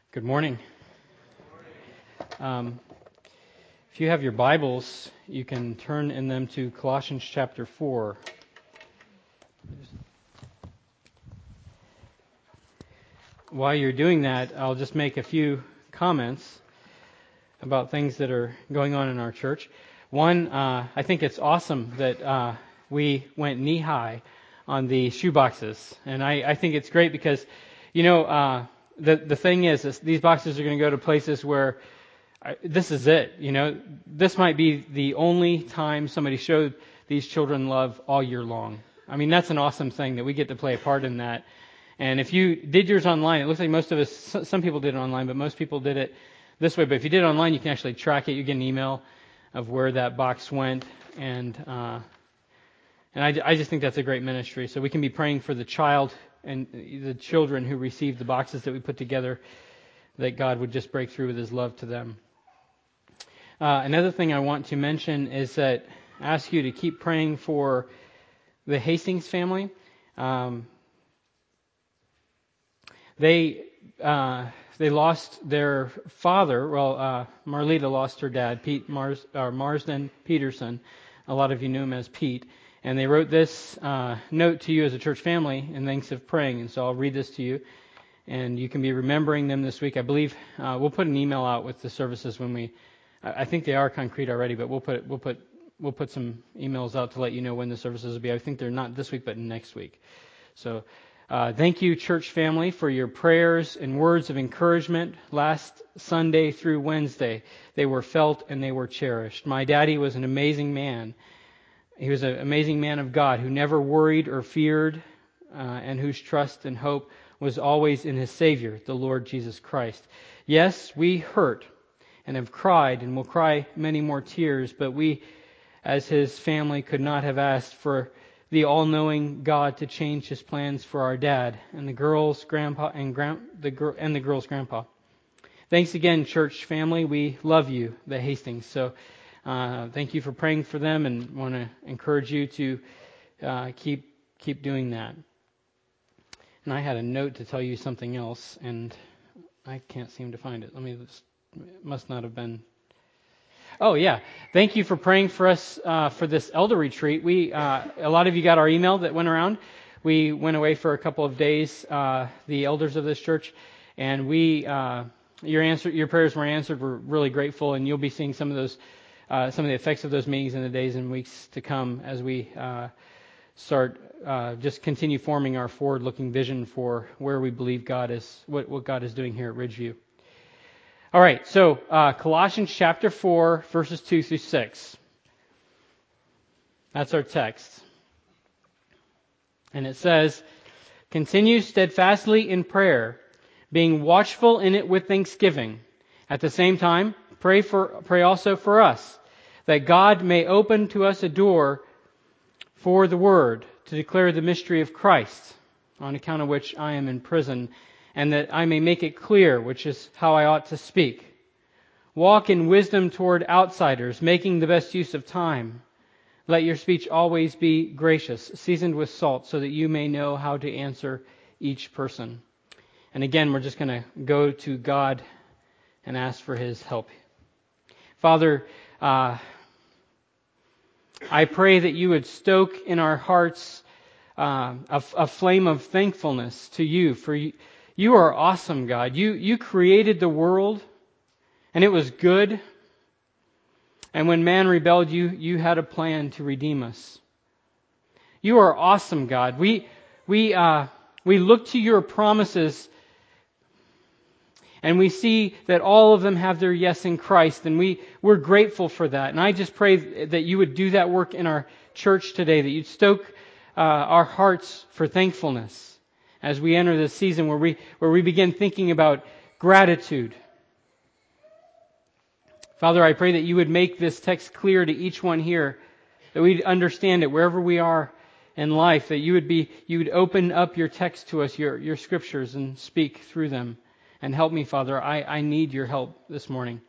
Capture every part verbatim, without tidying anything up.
Good morning. Um, if you have your Bibles, you can turn in them to Colossians chapter four. While you're doing that, I'll just make a few comments about things that are going on in our church. One, uh, I think it's awesome that uh, we went knee-high on the shoe boxes. And I, I think it's great because, you know, uh, the, the thing is, is these boxes are going to go to places where I, this is it. You know, this might be the only time somebody showed these children love all year long. I mean, that's an awesome thing that we get to play a part in that. And if you did yours online, it looks like most of us, some people did it online, but most people did it this way. But if you did it online, you can actually track it. You get an email of where that box went. And uh, and I, I just think that's a great ministry. So we can be praying for the child and the children who received the boxes that we put together, that God would just break through with His love to them. Uh, another thing I want to mention is that I ask you to keep praying for the Hastings family. Um, they uh, they lost their father. Well, uh, Marlita lost her dad, Pete Mars, or Marsden Peterson. A lot of you knew him as Pete. And they wrote this uh, note to you as a church family in thanks of praying. And so I'll read this to you. And you can be remembering them this week. I believe uh, we'll put an email out with the services when we. I think they are concrete already, but we'll put we'll put we'll put some emails out to let you know when the services will be. I think they're not this week, but next week. So, uh, thank you, church family, for your prayers and words of encouragement last Sunday through Wednesday. They were felt and they were cherished. My daddy was an amazing man. He was an amazing man of God who never worried or feared, uh, and whose trust and hope was always in his Savior, the Lord Jesus Christ. Yes, we hurt and have cried and will cry many more tears, but we, as his family, could not have asked for the all-knowing God to change His plans for our dad and the girl's grandpa and grand, the girl and the girl's grandpa. Thanks again, church family. We love you, the Hastings. So, uh, thank you for praying for them, and want to encourage you to uh, keep keep doing that. And I had a note to tell you something else, and I can't seem to find it. Let me just. It must not have been. Oh yeah, thank you for praying for us uh, for this elder retreat. We uh, a lot of you got our email that went around. We went away for a couple of days, uh, the elders of this church, and we uh, your answer your prayers were answered. We're really grateful, and you'll be seeing some of those uh, some of the effects of those meetings in the days and weeks to come as we uh, start uh, just continue forming our forward-looking vision for where we believe God is, what what God is doing here at Ridgeview. All right, so uh, Colossians chapter four, verses two through six. That's our text. And it says, "Continue steadfastly in prayer, being watchful in it with thanksgiving. At the same time, pray for pray also for us, that God may open to us a door for the word, to declare the mystery of Christ, on account of which I am in prison, and that I may make it clear, which is how I ought to speak. Walk in wisdom toward outsiders, making the best use of time. Let your speech always be gracious, seasoned with salt, so that you may know how to answer each person." And again, we're just going to go to God and ask for His help. Father, uh, I pray that you would stoke in our hearts uh, a, a flame of thankfulness to you, for you, you are awesome, God. You you created the world, and it was good. And when man rebelled, you you had a plan to redeem us. You are awesome, God. We we uh, we look to your promises, and we see that all of them have their yes in Christ, and we we're grateful for that. And I just pray that you would do that work in our church today, that you'd stoke uh, our hearts for thankfulness as we enter this season where we where we begin thinking about gratitude. Father, I pray that you would make this text clear to each one here, that we'd understand it wherever we are in life, that you would be you would open up your text to us, your your scriptures, and speak through them. And help me, Father. I, I need your help this morning.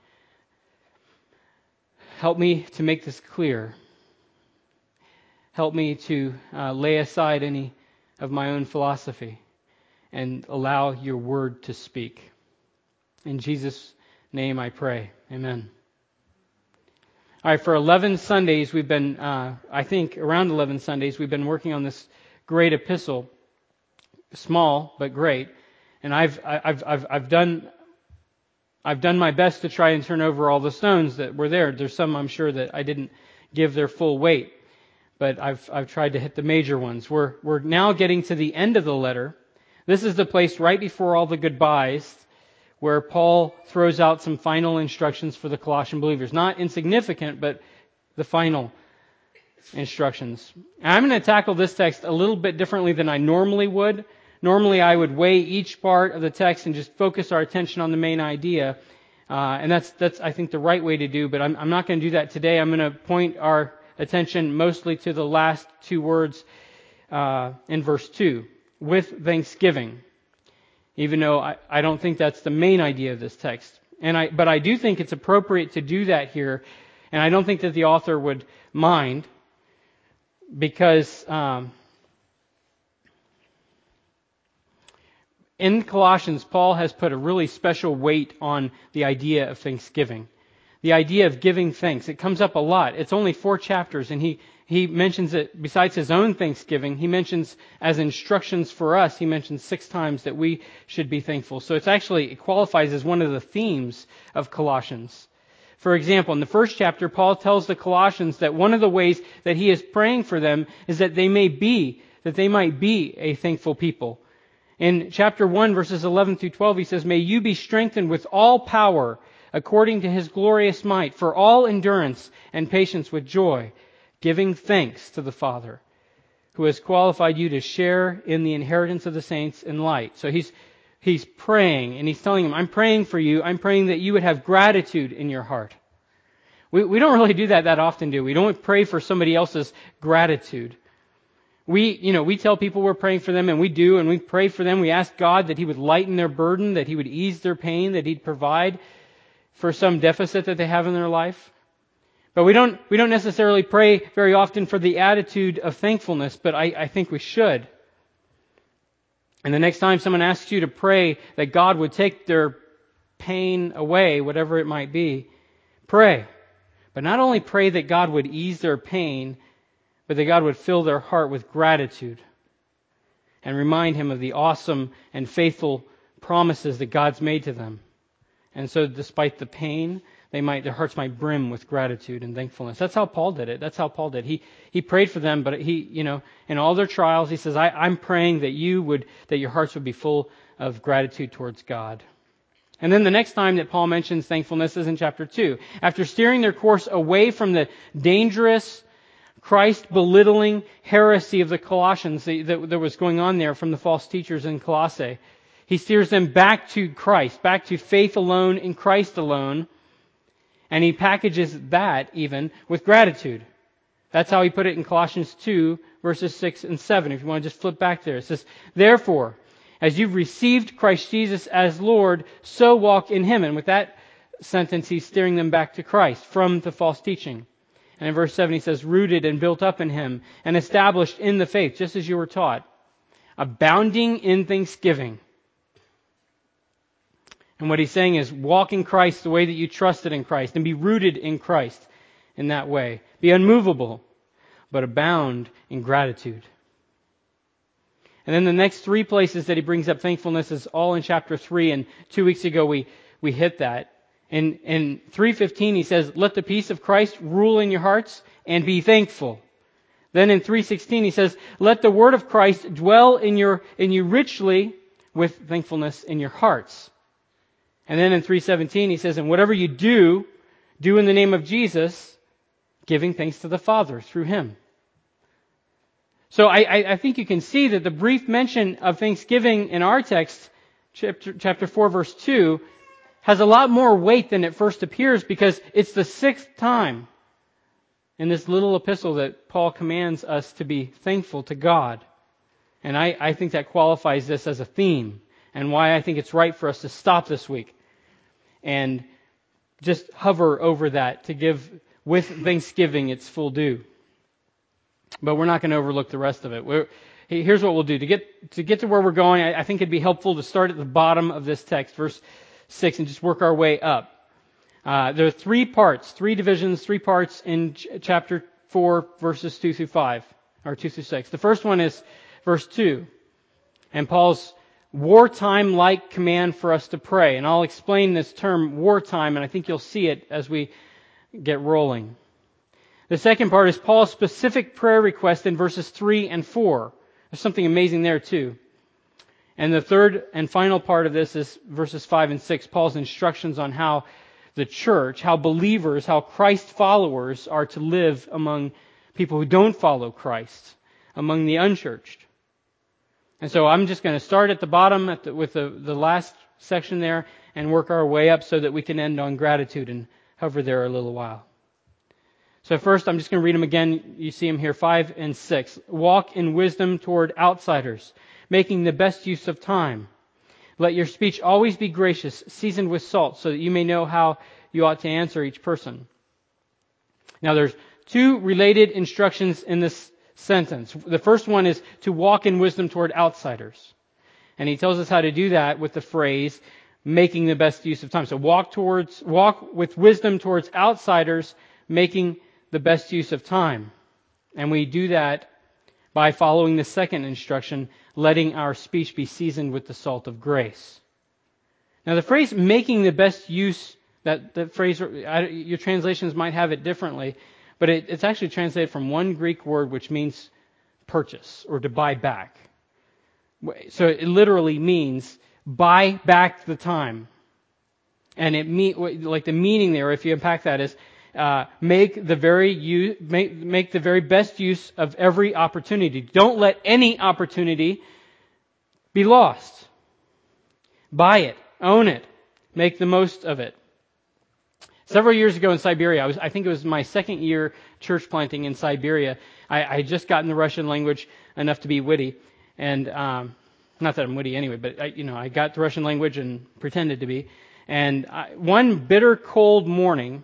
Help me to make this clear. Help me to uh, lay aside any of my own philosophy and allow your word to speak. In Jesus' name I pray. Amen. All right, for eleven Sundays, we've been, uh, I think around eleven Sundays, we've been working on this great epistle. Small, but great. And I've, I've, I've, I've done, I've done my best to try and turn over all the stones that were there. There's some I'm sure that I didn't give their full weight, but I've, I've tried to hit the major ones. We're, we're now getting to the end of the letter. This is the place right before all the goodbyes, where Paul throws out some final instructions for the Colossian believers. Not insignificant, but the final instructions. And I'm going to tackle this text a little bit differently than I normally would. Normally I would weigh each part of the text and just focus our attention on the main idea. Uh, and that's, that's I think, the right way to do, but I'm, I'm not going to do that today. I'm going to point our attention mostly to the last two words uh, in verse two, with thanksgiving. Even though I, I don't think that's the main idea of this text. And I, but I do think it's appropriate to do that here. And I don't think that the author would mind, because um, in Colossians, Paul has put a really special weight on the idea of thanksgiving. The idea of giving thanks. It comes up a lot. It's only four chapters, and he, he mentions it, besides his own thanksgiving, he mentions as instructions for us, he mentions six times that we should be thankful. So it's actually, it qualifies as one of the themes of Colossians. For example, in the first chapter, Paul tells the Colossians that one of the ways that he is praying for them is that they may be, that they might be a thankful people. In chapter one, verses eleven through twelve, he says, "May you be strengthened with all power according to His glorious might, for all endurance and patience with joy, giving thanks to the Father, who has qualified you to share in the inheritance of the saints in light." So he's he's praying, and he's telling them, I'm praying for you. I'm praying that you would have gratitude in your heart. We we don't really do that that often, do we? We don't pray for somebody else's gratitude. We, you know, we tell people we're praying for them, and we do, and we pray for them. We ask God that He would lighten their burden, that He would ease their pain, that He'd provide for some deficit that they have in their life. But we don't we don't necessarily pray very often for the attitude of thankfulness, but I, I think we should. And the next time someone asks you to pray that God would take their pain away, whatever it might be, pray. But not only pray that God would ease their pain, but that God would fill their heart with gratitude and remind Him of the awesome and faithful promises that God's made to them. And so despite the pain, they might, their hearts might brim with gratitude and thankfulness. That's how Paul did it. That's how Paul did. He he prayed for them, but he, you know, in all their trials, he says, I, I'm praying that you would, that your hearts would be full of gratitude towards God. And then the next time that Paul mentions thankfulness is in chapter two. After steering their course away from the dangerous, Christ-belittling heresy of the Colossians that, that, that was going on there from the false teachers in Colossae, He steers them back to Christ, back to faith alone in Christ alone. And He packages that even with gratitude. That's how He put it in Colossians two, verses six and seven. If you want to just flip back there. It says, "Therefore, as you've received Christ Jesus as Lord, so walk in Him." And with that sentence, He's steering them back to Christ from the false teaching. And in verse seven, He says, "Rooted and built up in Him, and established in the faith, just as you were taught, abounding in thanksgiving." And what he's saying is, walk in Christ the way that you trusted in Christ, and be rooted in Christ in that way. Be unmovable, but abound in gratitude. And then the next three places that he brings up thankfulness is all in chapter three, and two weeks ago we, we hit that. In, in three fifteen he says, "Let the peace of Christ rule in your hearts, and be thankful." Then in three sixteen he says, "Let the word of Christ dwell in your in you richly with thankfulness in your hearts." And then in three seventeen he says, "And whatever you do, do in the name of Jesus, giving thanks to the Father through Him." So I, I, I think you can see that the brief mention of thanksgiving in our text, chapter, chapter four, verse two, has a lot more weight than it first appears, because it's the sixth time in this little epistle that Paul commands us to be thankful to God. And I, I think that qualifies this as a theme, and why I think it's right for us to stop this week and just hover over that, to give with thanksgiving its full due. But we're not going to overlook the rest of it. We're, here's what we'll do. To get to get to where we're going, I, I think it'd be helpful to start at the bottom of this text, verse six and just work our way up. Uh, there are three parts, three divisions, three parts in ch- chapter four, verses two through five, or two through six. The first one is verse two, and Paul's wartime-like command for us to pray. And I'll explain this term wartime, and I think you'll see it as we get rolling. The second part is Paul's specific prayer request in verses three and four. There's something amazing there too. And the third and final part of this is verses five and six, Paul's instructions on how the church, how believers, how Christ followers are to live among people who don't follow Christ, among the unchurched. And so I'm just going to start at the bottom at the, with the, the last section there and work our way up so that we can end on gratitude and hover there a little while. So first, I'm just going to read them again. You see them here, five and six. Walk in wisdom toward outsiders, making the best use of time. Let your speech always be gracious, seasoned with salt, so that you may know how you ought to answer each person. Now there's two related instructions in this sentence. The first one is to walk in wisdom toward outsiders. And he tells us how to do that with the phrase, making the best use of time. So walk towards, walk with wisdom towards outsiders, making the best use of time. And we do that by following the second instruction, letting our speech be seasoned with the salt of grace. Now the phrase making the best use, that, that phrase, your translations might have it differently, but it, it's actually translated from one Greek word which means purchase or to buy back. So it literally means buy back the time. And it mean, like the meaning there, if you unpack that, is Uh, make the very use, make, make the very best use of every opportunity. Don't let any opportunity be lost. Buy it, own it, make the most of it. Several years ago in Siberia, I was, I think it was my second year church planting in Siberia. I, I had just gotten the Russian language enough to be witty, and um, not that I'm witty anyway, but I, you know, I got the Russian language and pretended to be. And I, one bitter cold morning.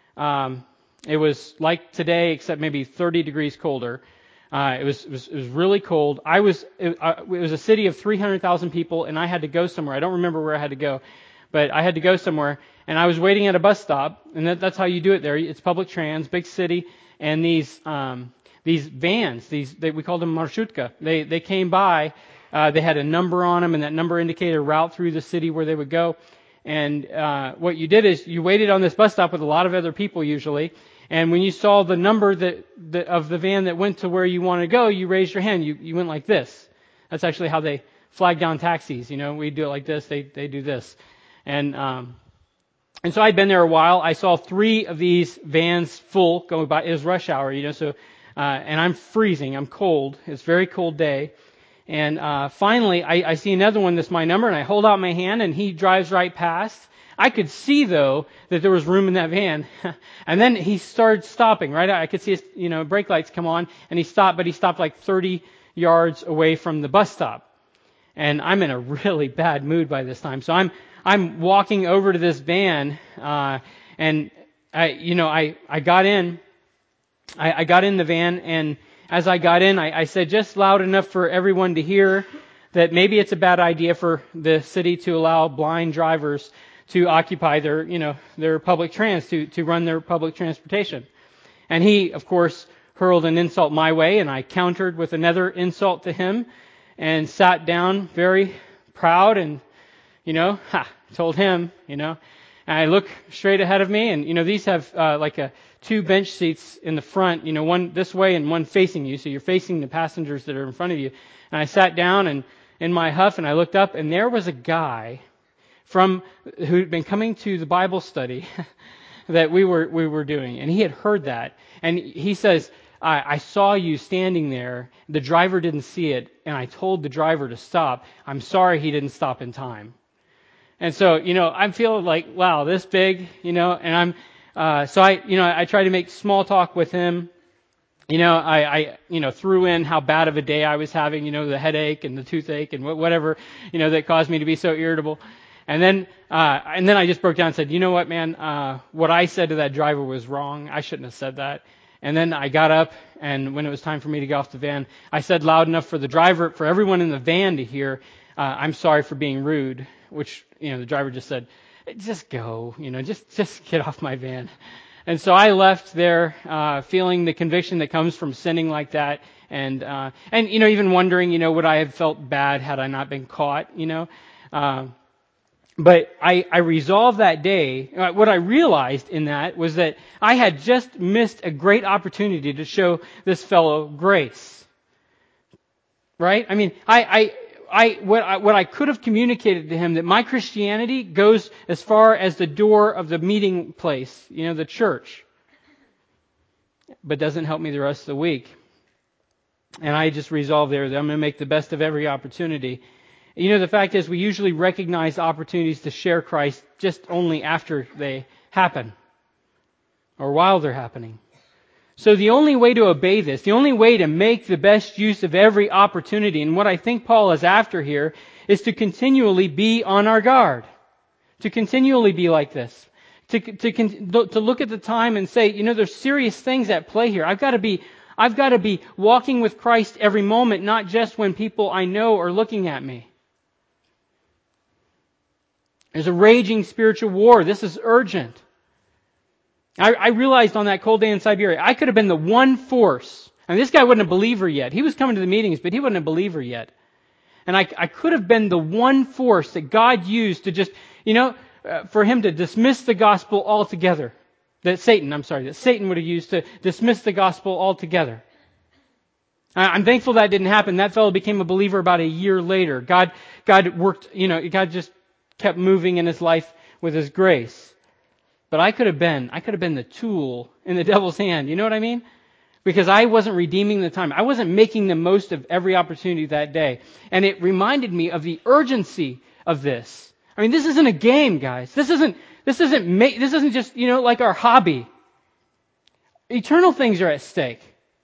Um, it was like today, except maybe thirty degrees colder. Uh, it was, it was it was really cold. I was it, uh, it was a city of three hundred thousand people, and I had to go somewhere. I don't remember where I had to go, but I had to go somewhere, and I was waiting at a bus stop, and that, that's how you do it there. It's public trans, big city, and these um, these vans, these they, we called them marshutka. They they came by. Uh, they had a number on them, and that number indicated a route through the city where they would go. And uh, what you did is you waited on this bus stop with a lot of other people usually. And when you saw the number that, that of the van that went to where you wanted to go, you raised your hand. You you went like this. That's actually how they flag down taxis. You know, we do it like this. They they do this. And um, and so I'd been there a while. I saw three of these vans full going by. It was rush hour, you know. So uh, and I'm freezing. I'm cold. It's a very cold day. And uh, finally, I, I see another one that's my number, and I hold out my hand, and he drives right past. I could see, though, that there was room in that van. And then he started stopping, right? I could see his, you know, brake lights come on, and he stopped, but he stopped like thirty yards away from the bus stop. And I'm in a really bad mood by this time. So I'm I'm walking over to this van, uh, and I, you know, I, I got in, I, I got in the van, and as I got in, I, I said just loud enough for everyone to hear that maybe it's a bad idea for the city to allow blind drivers to occupy their, you know, their public trans, to, to run their public transportation. And he, of course, hurled an insult my way, and I countered with another insult to him and sat down very proud and, you know, ha, told him, you know. And I look straight ahead of me, and, you know, these have uh, like a two bench seats in the front, you know, one this way and one facing you. So you're facing the passengers that are in front of you. And I sat down and in my huff, and I looked up, and there was a guy from who'd been coming to the Bible study that we were we were doing, and he had heard that, and he says, I, I saw you standing there. The driver didn't see it, and I told the driver to stop. I'm sorry he didn't stop in time. And so, you know, I'm feeling like, wow, this big, you know, and I'm, uh, so I, you know, I try to make small talk with him. You know, I, I, you know, threw in how bad of a day I was having, you know, the headache and the toothache and whatever, you know, that caused me to be so irritable. And then, uh, and then I just broke down and said, you know what, man, uh, what I said to that driver was wrong. I shouldn't have said that. And then I got up, and when it was time for me to get off the van, I said loud enough for the driver, for everyone in the van to hear, uh, I'm sorry for being rude, which, you know, the driver just said, just go, you know, just, just get off my van. And so I left there, uh, feeling the conviction that comes from sinning like that. And, uh, and, you know, even wondering, you know, would I have felt bad had I not been caught, you know? Uh, but I, I resolved that day, uh, what I realized in that was that I had just missed a great opportunity to show this fellow grace. Right? I mean, I, I, I, what I, what I could have communicated to him that my Christianity goes as far as the door of the meeting place, you know, the church, but doesn't help me the rest of the week. And I just resolved there that I'm going to make the best of every opportunity. You know, the fact is we usually recognize opportunities to share Christ just only after they happen or while they're happening. So the only way to obey this, the only way to make the best use of every opportunity, and what I think Paul is after here, is to continually be on our guard. To continually be like this. To, to, to look at the time and say, you know, there's serious things at play here. I've got to be, I've got to be walking with Christ every moment, not just when people I know are looking at me. There's a raging spiritual war. This is urgent. I, I realized on that cold day in Siberia, I could have been the one force. And this guy wasn't a believer yet. He was coming to the meetings, but he wasn't a believer yet. And I, I could have been the one force that God used to just, you know, uh, for him to dismiss the gospel altogether. That Satan, I'm sorry, that Satan would have used to dismiss the gospel altogether. I, I'm thankful that didn't happen. That fellow became a believer about a year later. God, God worked, you know, God just kept moving in his life with his grace. But I could have been, I could have been the tool in the devil's hand. You know what I mean? Because I wasn't redeeming the time. I wasn't making the most of every opportunity that day. And it reminded me of the urgency of this. I mean, this isn't a game, guys. This isn't, this isn't, ma- this isn't just, you know, like our hobby. Eternal things are at stake.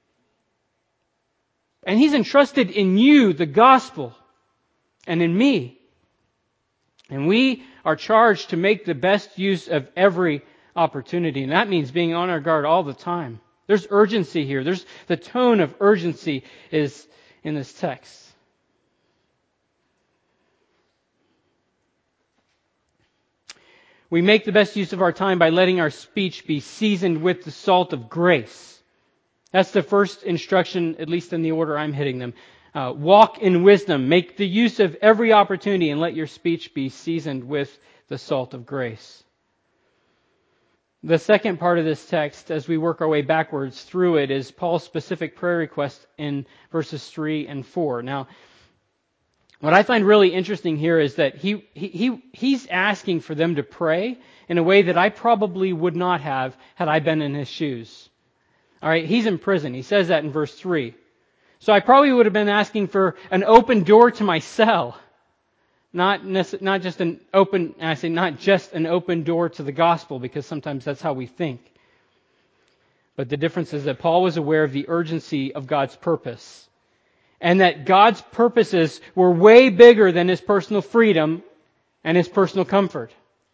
And He's entrusted in you the gospel and in me. And we are charged to make the best use of every opportunity. And that means being on our guard all the time. There's urgency here. There's the tone of urgency is in this text. We make the best use of our time by letting our speech be seasoned with the salt of grace. That's the first instruction, at least in the order I'm hitting them. Uh, walk in wisdom. Make the use of every opportunity and let your speech be seasoned with the salt of grace. The second part of this text, as we work our way backwards through it, is Paul's specific prayer request in verses three and four. Now, what I find really interesting here is that he, he, he he's asking for them to pray in a way that I probably would not have had I been in his shoes. All right, he's in prison. He says that in verse three. So I probably would have been asking for an open door to my cell. Not necess- not just an open, and I say not just an open door to the gospel, because sometimes that's how we think. But the difference is that Paul was aware of the urgency of God's purpose. And that God's purposes were way bigger than his personal freedom and his personal comfort.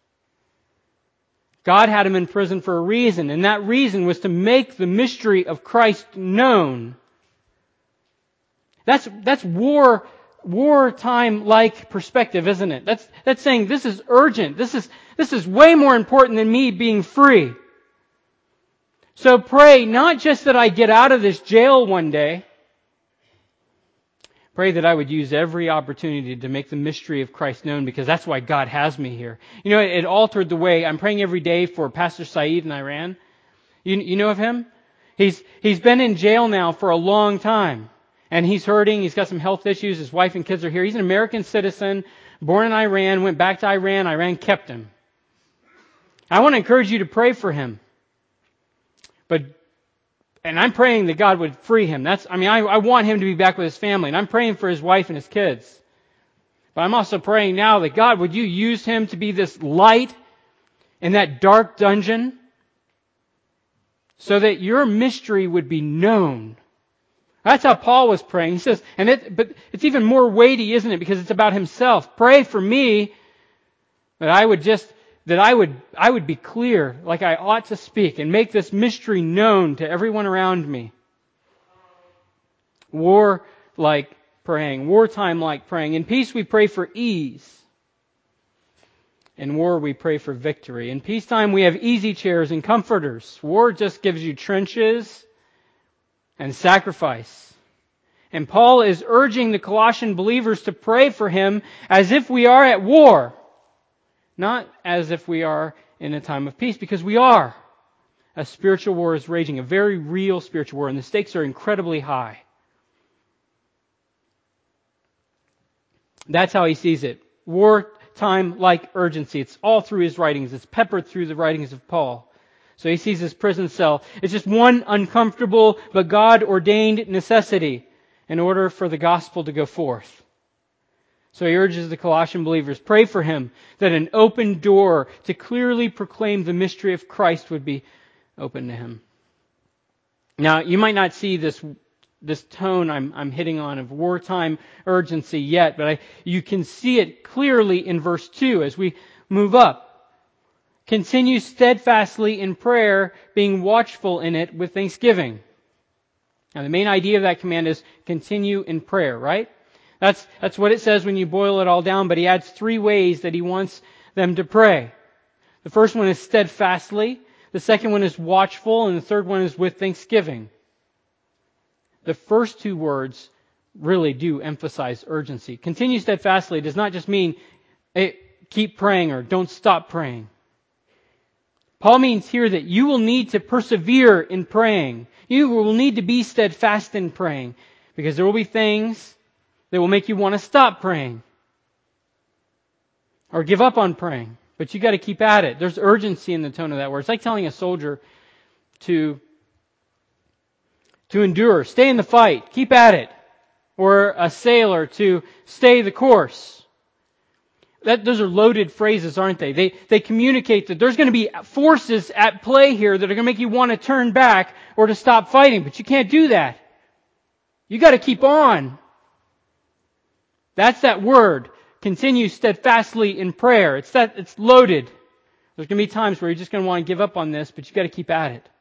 God had him in prison for a reason, and that reason was to make the mystery of Christ known. That's that's war wartime-like perspective, isn't it? That's that's saying this is urgent. This is this is way more important than me being free. So pray not just that I get out of this jail one day. Pray that I would use every opportunity to make the mystery of Christ known, because that's why God has me here. You know, it, it altered the way I'm praying every day for Pastor Saeed in Iran. You you know of him? He's he's been in jail now for a long time. And he's hurting. He's got some health issues. His wife and kids are here. He's an American citizen, born in Iran, went back to Iran. Iran kept him. I want to encourage you to pray for him. But, and I'm praying that God would free him. That's, I mean, I, I want him to be back with his family. And I'm praying for his wife and his kids. But I'm also praying now that God, would you use him to be this light in that dark dungeon, so that your mystery would be known. That's how Paul was praying. He says, and it, but it's even more weighty, isn't it? Because it's about himself. Pray for me that I would just, that I would, I would be clear like I ought to speak and make this mystery known to everyone around me. War like praying, wartime-like praying. In peace we pray for ease. In war we pray for victory. In peacetime we have easy chairs and comforters. War just gives you trenches and sacrifice. And Paul is urging the Colossian believers to pray for him as if we are at war, not as if we are in a time of peace, because we are. A spiritual war is raging, a very real spiritual war, and the stakes are incredibly high. That's how he sees it. Wartime-like urgency. It's all through his writings. It's peppered through the writings of Paul. So he sees his prison cell. It's just one uncomfortable but God-ordained necessity in order for the gospel to go forth. So he urges the Colossian believers, pray for him that an open door to clearly proclaim the mystery of Christ would be open to him. Now, you might not see this this tone I'm, I'm hitting on of wartime urgency yet, but I, you can see it clearly in verse two as we move up. Continue steadfastly in prayer, being watchful in it with thanksgiving. Now, the main idea of that command is continue in prayer, right? That's, that's what it says when you boil it all down, but he adds three ways that he wants them to pray. The first one is steadfastly. The second one is watchful, and the third one is with thanksgiving. The first two words really do emphasize urgency. Continue steadfastly does not just mean hey, keep praying or don't stop praying. Paul means here that you will need to persevere in praying. You will need to be steadfast in praying because there will be things that will make you want to stop praying or give up on praying. But you got to keep at it. There's urgency in the tone of that word. It's like telling a soldier to, to endure, stay in the fight, keep at it. Or a sailor to stay the course. That, those are loaded phrases, aren't they? They, they communicate that there's going to be forces at play here that are going to make you want to turn back or to stop fighting. But you can't do that. You got to keep on. That's that word. Continue steadfastly in prayer. It's that, it's loaded. There's going to be times where you're just going to want to give up on this, but you got to keep at it.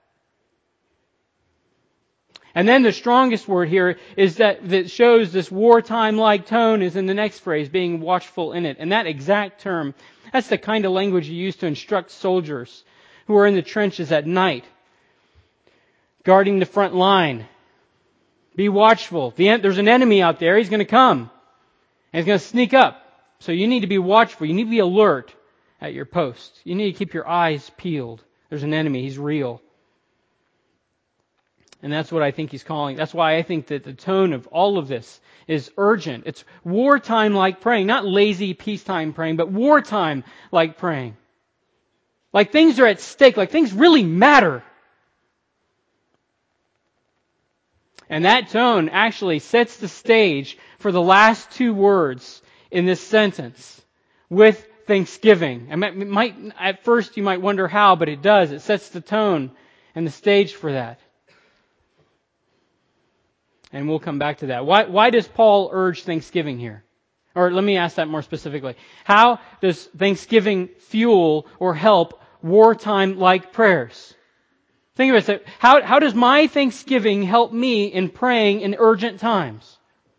And then the strongest word here is that, that shows this wartime-like tone is in the next phrase, being watchful in it. And that exact term, that's the kind of language you use to instruct soldiers who are in the trenches at night, guarding the front line. Be watchful. The, there's an enemy out there. He's going to come. And he's going to sneak up. So you need to be watchful. You need to be alert at your post. You need to keep your eyes peeled. There's an enemy. He's real. And that's what I think he's calling. That's why I think that the tone of all of this is urgent. It's wartime-like praying. Not lazy peacetime praying, but wartime-like praying. Like things are at stake. Like things really matter. And that tone actually sets the stage for the last two words in this sentence. With thanksgiving. And it might, at first you might wonder how, but it does. It sets the tone and the stage for that. And we'll come back to that. Why, why does Paul urge thanksgiving here? Or let me ask that more specifically. How does thanksgiving fuel or help wartime-like prayers? Think of it. How, how does my thanksgiving help me in praying in urgent times?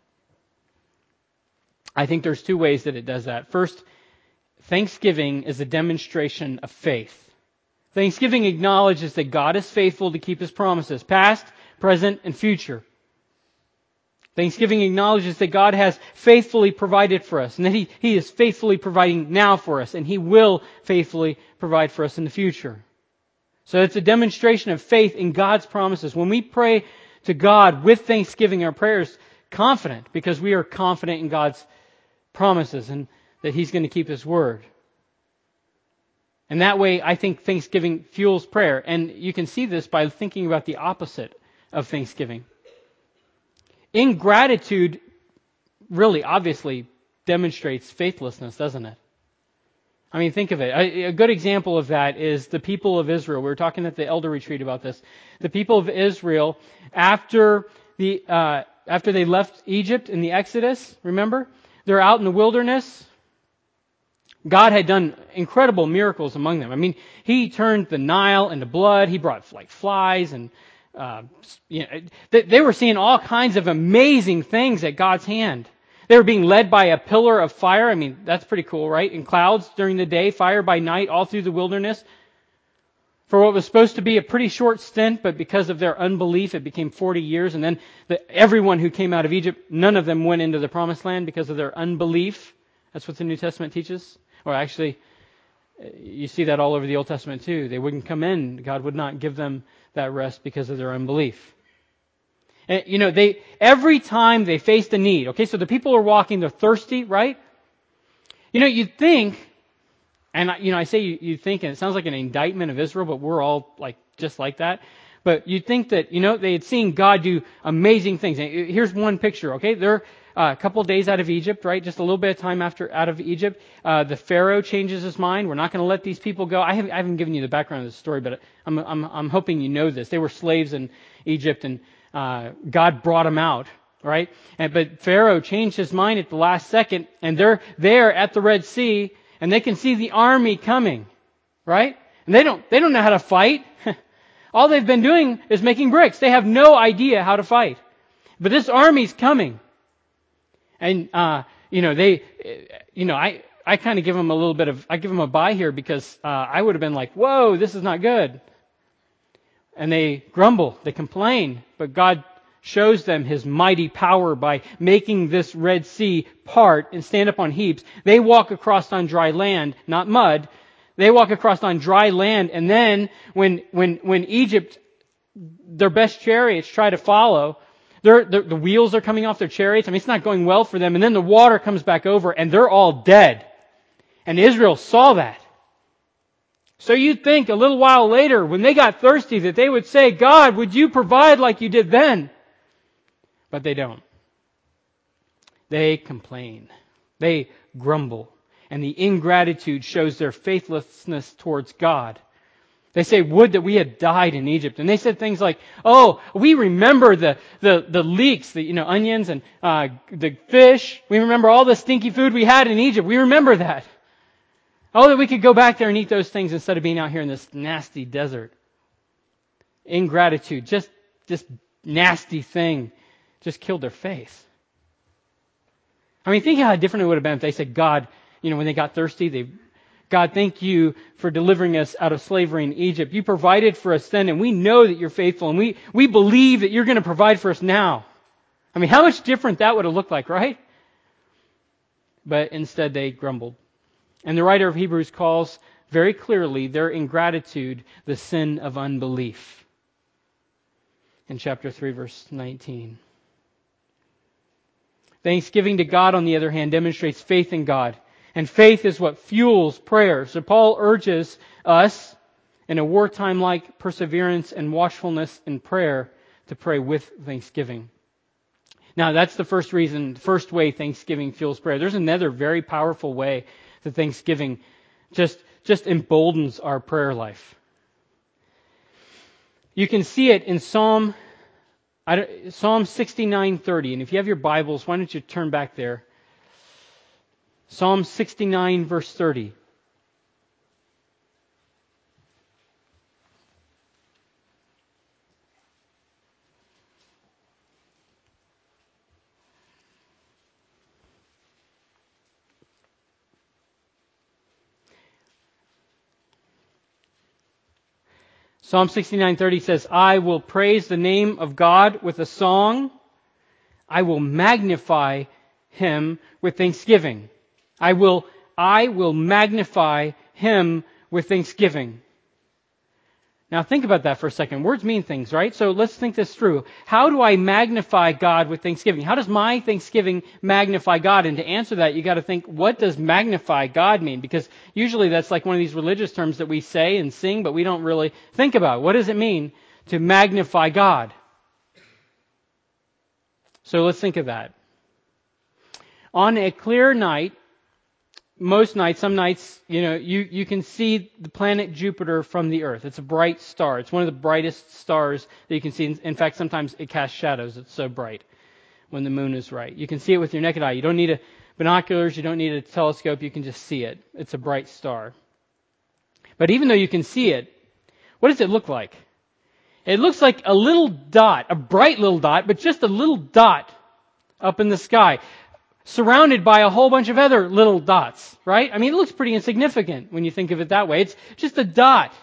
I think there's two ways that it does that. First, thanksgiving is a demonstration of faith. Thanksgiving acknowledges that God is faithful to keep His promises, past, present, and future. Thanksgiving acknowledges that God has faithfully provided for us and that He, He is faithfully providing now for us and He will faithfully provide for us in the future. So it's a demonstration of faith in God's promises. When we pray to God with thanksgiving, our prayers confident because we are confident in God's promises and that He's going to keep His word. And that way, I think thanksgiving fuels prayer. And you can see this by thinking about the opposite of thanksgiving. Ingratitude really obviously demonstrates faithlessness, doesn't it? I mean, think of it. A, a good example of that is the people of Israel. We were talking at the elder retreat about this. The people of Israel, after the uh, after they left Egypt in the Exodus, remember? They're out in the wilderness. God had done incredible miracles among them. I mean, He turned the Nile into blood. He brought like flies and uh, you know, they, they were seeing all kinds of amazing things at God's hand. They were being led by a pillar of fire. I mean, that's pretty cool, right? In clouds during the day, fire by night, all through the wilderness. For what was supposed to be a pretty short stint, but because of their unbelief, it became forty years. And then the, everyone who came out of Egypt, none of them went into the promised land because of their unbelief. That's what the New Testament teaches. Or actually, you see that all over the Old Testament too. They wouldn't come in. God would not give them that rest because of their unbelief. And, you know, they every time they faced a need. Okay, so the people are walking, they're thirsty, right? You know, you'd think, and you know, I say you, you think, and it sounds like an indictment of Israel, but we're all like just like that. But you'd think that, you know, they had seen God do amazing things. And here's one picture, okay? They're uh, a couple days out of Egypt, right? Just a little bit of time after out of Egypt. Uh, the Pharaoh changes his mind. We're not going to let these people go. I haven't, I haven't given you the background of the story, but I'm, I'm, I'm hoping you know this. They were slaves in Egypt, and uh, God brought them out, right? And, but Pharaoh changed his mind at the last second, and they're there at the Red Sea, and they can see the army coming, right? And they don't, they don't know how to fight. All they've been doing is making bricks. They have no idea how to fight. But this army's coming. And, uh, you know, they, you know, I, I kind of give them a little bit of, I give them a bye here because, uh, I would have been like, whoa, this is not good. And they grumble, they complain, but God shows them His mighty power by making this Red Sea part and stand up on heaps. They walk across on dry land, not mud. They walk across on dry land, and then when when when Egypt, their best chariots try to follow, they're, they're, the wheels are coming off their chariots. I mean, it's not going well for them. And then the water comes back over, and they're all dead. And Israel saw that. So you'd think a little while later, when they got thirsty, that they would say, God, would you provide like you did then? But they don't. They complain. They grumble. And the ingratitude shows their faithlessness towards God. They say, would that we had died in Egypt. And they said things like, oh, we remember the, the, the leeks, the, you know, onions and uh, the fish. We remember all the stinky food we had in Egypt. We remember that. Oh, that we could go back there and eat those things instead of being out here in this nasty desert. Ingratitude, just this nasty thing, just killed their faith. I mean, think how different it would have been if they said, God, you know, when they got thirsty, they, God, thank you for delivering us out of slavery in Egypt. You provided for us then, and we know that you're faithful, and we, we believe that you're going to provide for us now. I mean, how much different that would have looked like, right? But instead they grumbled. And the writer of Hebrews calls very clearly their ingratitude the sin of unbelief. In chapter three, verse nineteen. Thanksgiving to God, on the other hand, demonstrates faith in God. And faith is what fuels prayer. So Paul urges us, in a wartime-like perseverance and watchfulness in prayer, to pray with thanksgiving. Now, that's the first reason, the first way thanksgiving fuels prayer. There's another very powerful way that thanksgiving just, just emboldens our prayer life. You can see it in Psalm, Psalm sixty-nine thirty. And if you have your Bibles, why don't you turn back there? Psalm sixty-nine, verse thirty. Psalm sixty-nine thirty says, I will praise the name of God with a song. I will magnify Him with thanksgiving. I will, I will magnify Him with thanksgiving. Now think about that for a second. Words mean things, right? So let's think this through. How do I magnify God with thanksgiving? How does my thanksgiving magnify God? And to answer that, you got to think, what does magnify God mean? Because usually that's like one of these religious terms that we say and sing, but we don't really think about. What does it mean to magnify God? So let's think of that. On a clear night, most nights, some nights, you know, you, you can see the planet Jupiter from the Earth. It's a bright star. It's one of the brightest stars that you can see. In fact, sometimes it casts shadows. It's so bright when the moon is right. You can see it with your naked eye. You don't need a binoculars. You don't need a telescope. You can just see it. It's a bright star. But even though you can see it, what does it look like? It looks like a little dot, a bright little dot, but just a little dot up in the sky, surrounded by a whole bunch of other little dots, right? I mean, it looks pretty insignificant when you think of it that way. It's just a dot.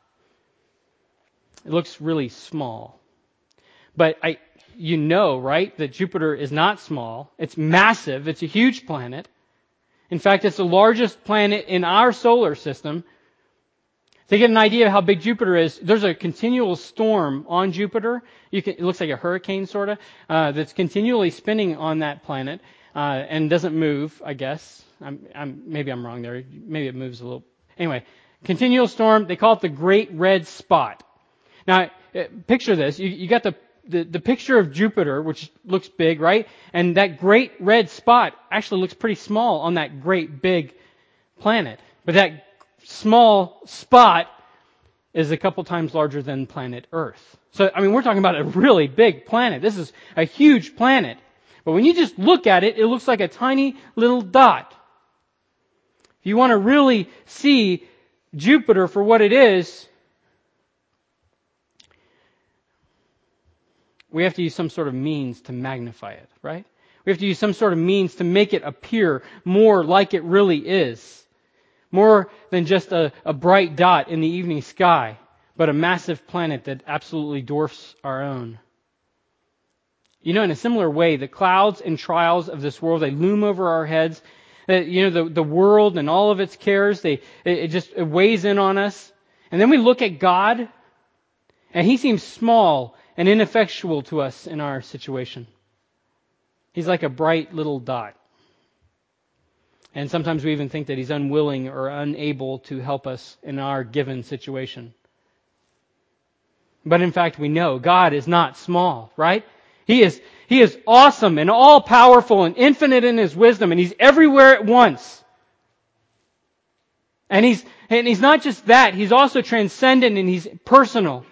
It looks really small. But I, you know, right, that Jupiter is not small. It's massive. It's a huge planet. In fact, it's the largest planet in our solar system. To get an idea of how big Jupiter is, there's a continual storm on Jupiter. You can, it looks like a hurricane, sort of, uh, that's continually spinning on that planet uh, and doesn't move, I guess. I'm, I'm, maybe I'm wrong there. Maybe it moves a little. Anyway, continual storm. They call it the Great Red Spot. Now, picture this. You, you got the, the, the picture of Jupiter, which looks big, right? And that Great Red Spot actually looks pretty small on that great big planet. But that small spot is a couple times larger than planet Earth. So, I mean, we're talking about a really big planet. This is a huge planet. But when you just look at it, it looks like a tiny little dot. If you want to really see Jupiter for what it is, we have to use some sort of means to magnify it, right? We have to use some sort of means to make it appear more like it really is. More than just a, a bright dot in the evening sky, but a massive planet that absolutely dwarfs our own. You know, in a similar way, the clouds and trials of this world, they loom over our heads. Uh, you know, the, the world and all of its cares, they it, it just it weighs in on us. And then we look at God, and He seems small and ineffectual to us in our situation. He's like a bright little dot. And sometimes we even think that He's unwilling or unable to help us in our given situation. But in fact, we know God is not small, right? He is, He is awesome and all-powerful and infinite in His wisdom, and He's everywhere at once. And He's, and He's not just that, He's also transcendent and He's personal.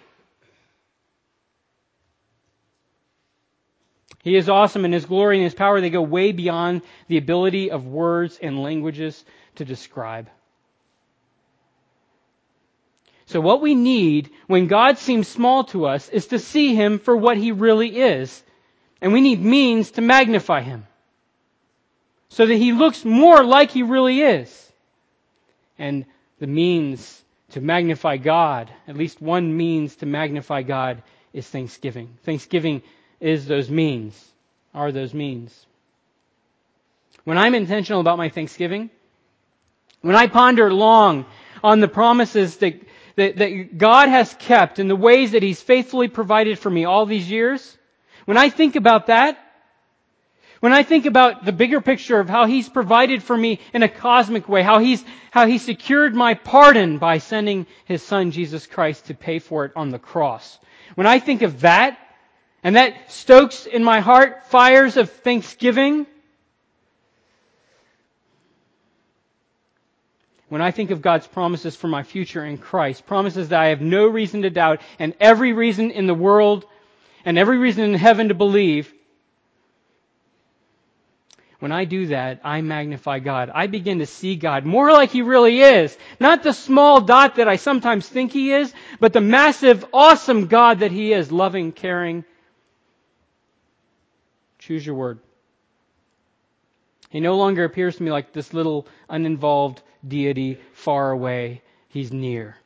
He is awesome, and His glory and His power, they go way beyond the ability of words and languages to describe. So what we need when God seems small to us is to see Him for what He really is. And we need means to magnify Him, so that He looks more like He really is. And the means to magnify God, at least one means to magnify God, is thanksgiving. Thanksgiving is those means, are those means. When I'm intentional about my thanksgiving, when I ponder long on the promises that, that, that God has kept and the ways that He's faithfully provided for me all these years, when I think about that, when I think about the bigger picture of how He's provided for me in a cosmic way, how He's, how He secured my pardon by sending His Son Jesus Christ to pay for it on the cross. When I think of that, and that stokes in my heart fires of thanksgiving. When I think of God's promises for my future in Christ, promises that I have no reason to doubt and every reason in the world and every reason in heaven to believe, when I do that, I magnify God. I begin to see God more like He really is. Not the small dot that I sometimes think He is, but the massive, awesome God that He is, loving, caring. Choose your word. He no longer appears to me like this little uninvolved deity far away. He's near.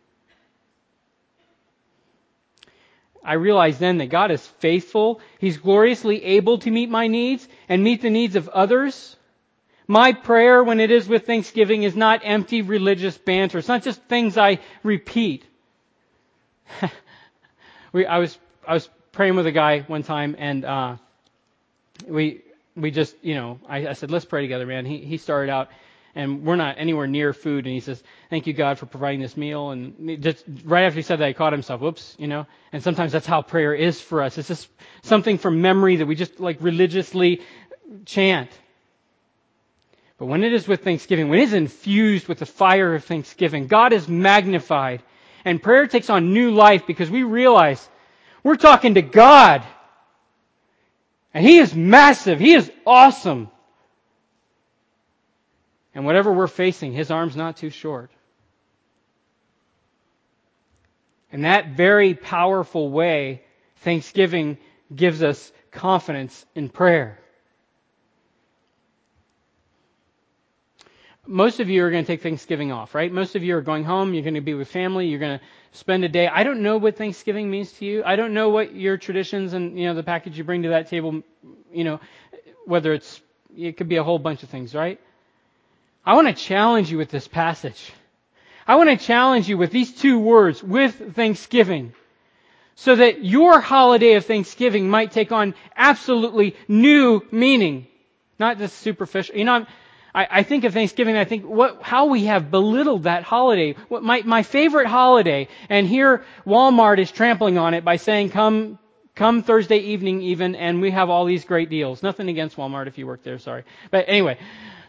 I realize then that God is faithful. He's gloriously able to meet my needs and meet the needs of others. My prayer, when it is with thanksgiving, is not empty religious banter. It's not just things I repeat. we, I was I was praying with a guy one time, and uh, we we just you know I, I said, let's pray together, man. He he started out. And we're not anywhere near food. And he says, thank you, God, for providing this meal. And just right after he said that, he caught himself. Whoops, you know. And sometimes that's how prayer is for us. It's just something from memory that we just like religiously chant. But when it is with thanksgiving, when it is infused with the fire of thanksgiving, God is magnified. And prayer takes on new life because we realize we're talking to God. And He is massive. He is awesome. And whatever we're facing, His arm's not too short. In that very powerful way, thanksgiving gives us confidence in prayer. Most of you are going to take Thanksgiving off, right? Most of you are going home. You're going to be with family. You're going to spend a day. I don't know what Thanksgiving means to you. I don't know what your traditions and, you know, the package you bring to that table, you know, whether it's, it could be a whole bunch of things, right? I want to challenge you with this passage. I want to challenge you with these two words, with thanksgiving, so that your holiday of Thanksgiving might take on absolutely new meaning, not just superficial. You know, I'm, I, I think of Thanksgiving, I think what, how we have belittled that holiday. What my, my favorite holiday, and here Walmart is trampling on it by saying, come, come Thursday evening even, and we have all these great deals. Nothing against Walmart if you work there, sorry. But anyway,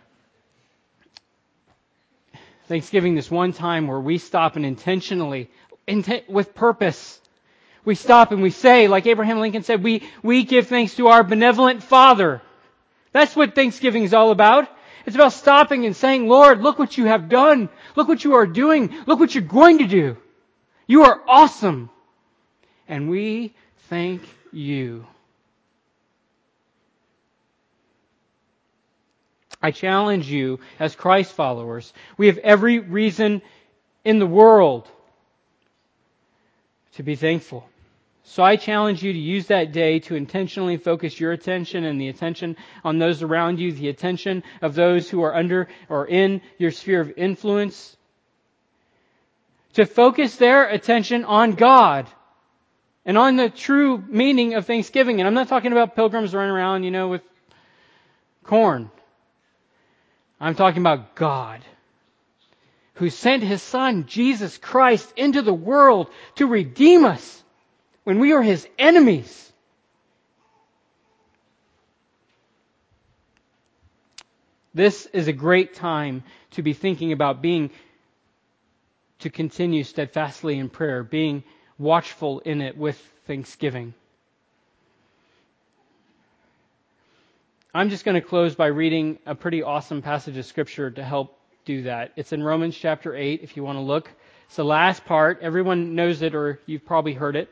Thanksgiving, this one time where we stop and intentionally, intent, with purpose, we stop and we say, like Abraham Lincoln said, we, we give thanks to our benevolent Father. That's what Thanksgiving is all about. It's about stopping and saying, Lord, look what you have done. Look what you are doing. Look what you're going to do. You are awesome. And we thank you. I challenge you as Christ followers. We have every reason in the world to be thankful. So I challenge you to use that day to intentionally focus your attention and the attention on those around you, the attention of those who are under or in your sphere of influence, to focus their attention on God and on the true meaning of Thanksgiving. And I'm not talking about pilgrims running around, you know, with corn. I'm talking about God, who sent His Son, Jesus Christ, into the world to redeem us when we are His enemies. This is a great time to be thinking about being, to continue steadfastly in prayer, being watchful in it with thanksgiving. I'm just going to close by reading a pretty awesome passage of Scripture to help do that. It's in Romans chapter eight, if you want to look. It's the last part. Everyone knows it, or you've probably heard it.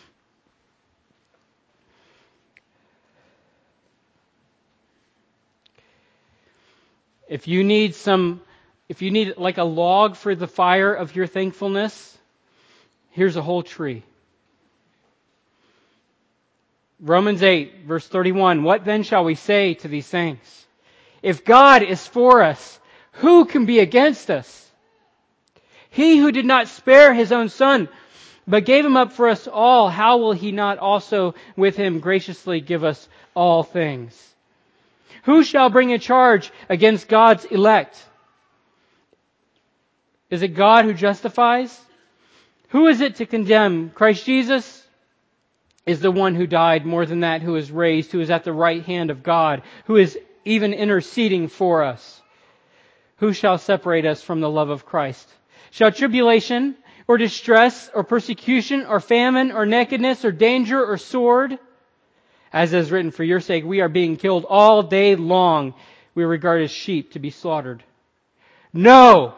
If you need some, if you need like a log for the fire of your thankfulness, here's a whole tree. Romans eight, verse thirty-one, what then shall we say to these things? If God is for us, who can be against us? He who did not spare His own Son, but gave Him up for us all, how will He not also with Him graciously give us all things? Who shall bring a charge against God's elect? Is it God who justifies? Who is it to condemn? Christ Jesus is the one who died, more than that, who is raised, who is at the right hand of God, who is even interceding for us. Who shall separate us from the love of Christ? Shall tribulation, or distress, or persecution, or famine, or nakedness, or danger, or sword? As is written, for your sake we are being killed all day long. We are regarded as sheep to be slaughtered. No!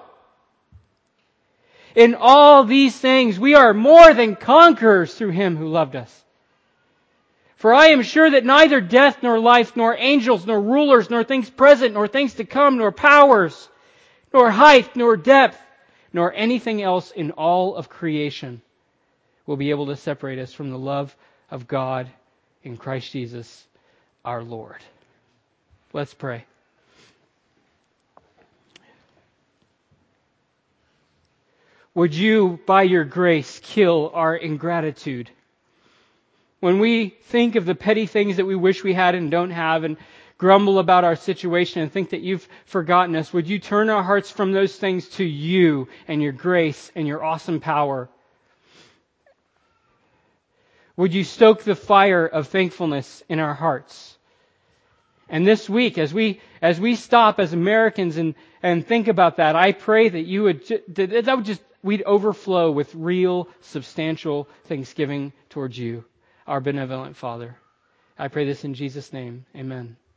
In all these things we are more than conquerors through Him who loved us. For I am sure that neither death, nor life, nor angels, nor rulers, nor things present, nor things to come, nor powers, nor height, nor depth, nor anything else in all of creation will be able to separate us from the love of God in Christ Jesus our Lord. Let's pray. Would you, by your grace, kill our ingratitude? When we think of the petty things that we wish we had and don't have, and grumble about our situation and think that you've forgotten us, would you turn our hearts from those things to you and your grace and your awesome power? Would you stoke the fire of thankfulness in our hearts? And this week, as we as we stop as Americans and, and think about that, I pray that you would that, that would just we'd overflow with real, substantial thanksgiving towards you, our benevolent Father. I pray this in Jesus' name. Amen.